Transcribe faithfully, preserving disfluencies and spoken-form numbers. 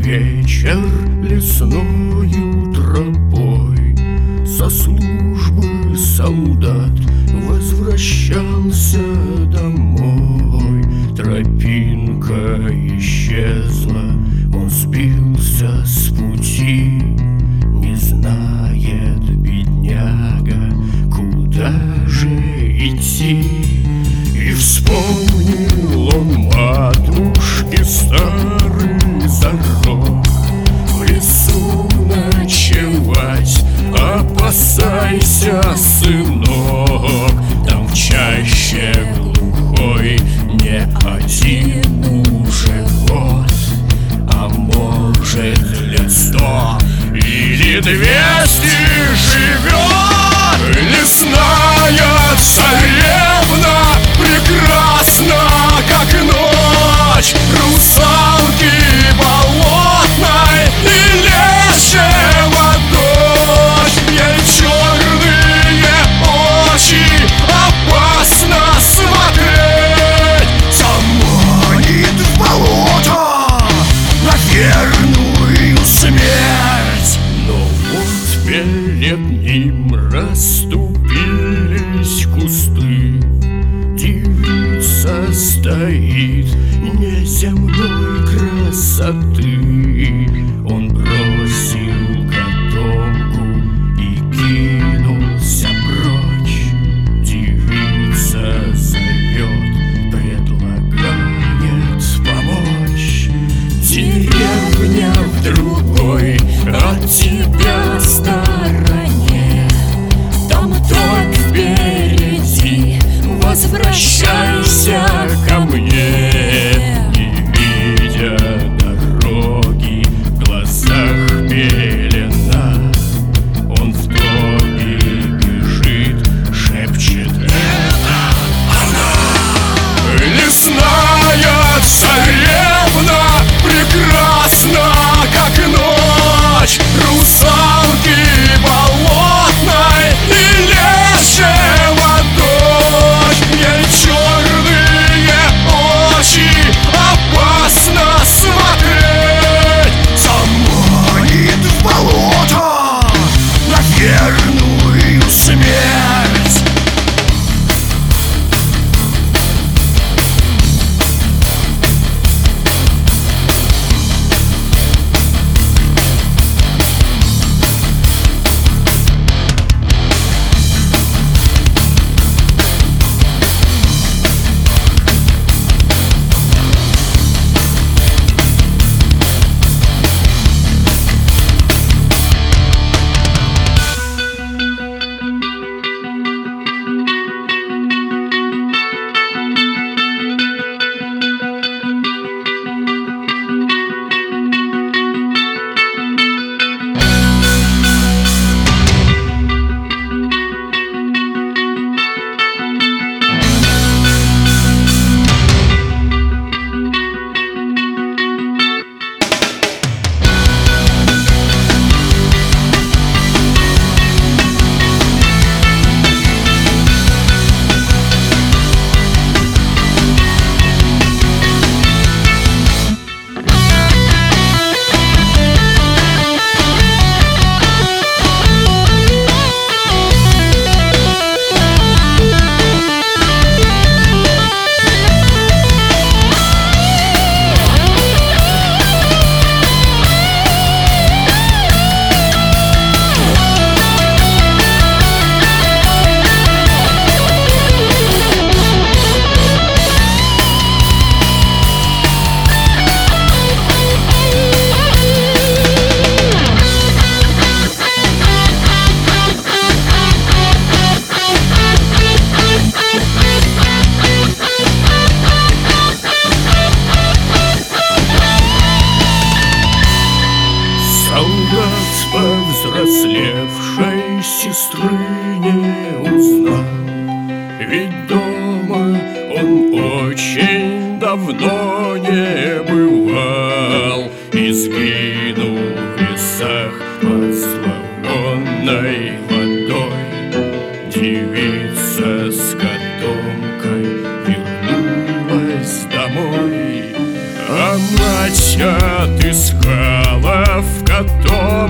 вечер лесною тропой со службы солдат возвращался домой. Тропинка исчезла, он сбился с пути, не знает бедняга, куда же идти. И вспомнил он матушки старый зарок: в лесу ночевать опасайся, сынок, там в чаще глухой не один уже год, а может лет сто или двести живет. Лесная царевна прекрасна, как ночь, русалки болотной и лешего дочь. Ей черные очи опасно смотреть, заманит в болото на верную смерть. Но вот перед ним расступились кусты, девица стоит неземной красоты. Он бросил котомку и кинулся прочь. Девица зовет, предлагает помочь. Деревня в другой от тебя стороне, там топь впереди, возвращайся ко мне. Не видя дороги, в глазах пелена, он в топе бежит, шепчет: это она! Лесная царевна прекрасна, как ночь, русалки болотной и лешего дочь. Ей черные очи опасно смотреть, заманит в болото на верную смерть. Повзрослевшей сестры не узнал, ведь дома он очень давно не бывал и сгинул в лесах под зловонной водой. Девица с котомкой вернулась домой, а мать отыскала потом